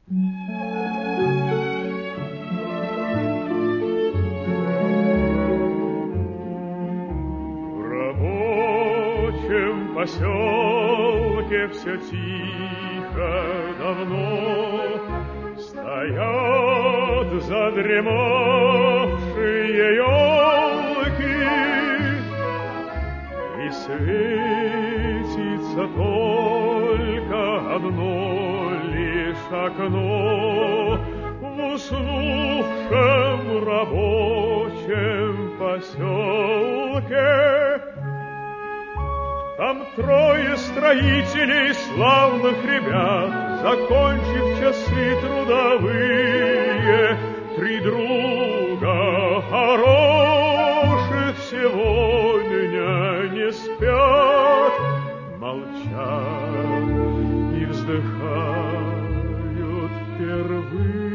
поселке все тихо давно, стоят задремавшие елки, и светится только одно лишь окно в уснувшем рабочем поселке. Там трое строителей, славных ребят, закончив часы трудовые, три друга хороших сегодня не спят, молчат и вздыхают впервые.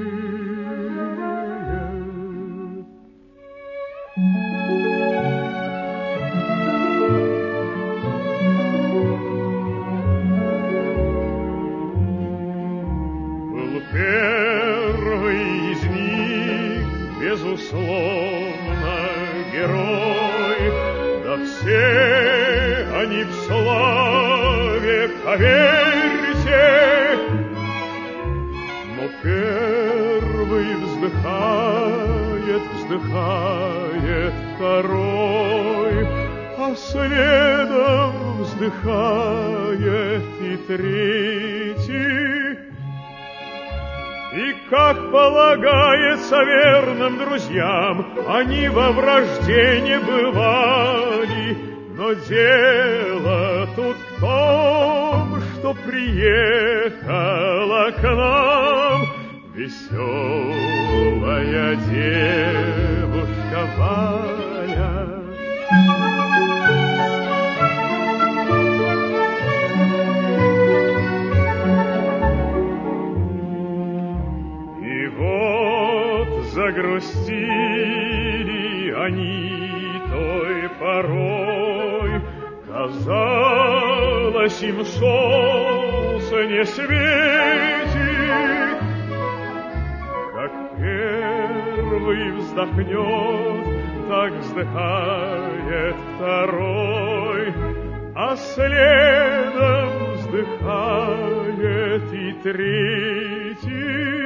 Первый из них, безусловно, герой, да все они в славе, поверьте. Но первый вздыхает второй, а следом вздыхает и третий. И, как полагается верным друзьям, они во вражде не бывали. Но дело тут в том, что приехала к нам веселая девушка Валя. Загрустили они той порой, казалось им солнце не светит. Как первый вздохнет, так вздыхает второй, а следом вздыхает и третий.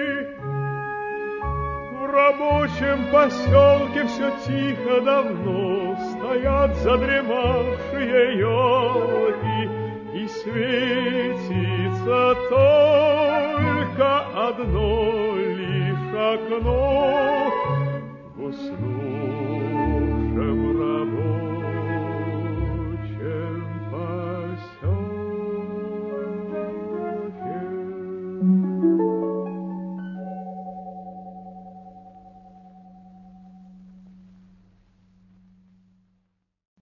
В рабочем поселке все тихо давно, стоят задремавшие елки, и светится только одно лишь окно.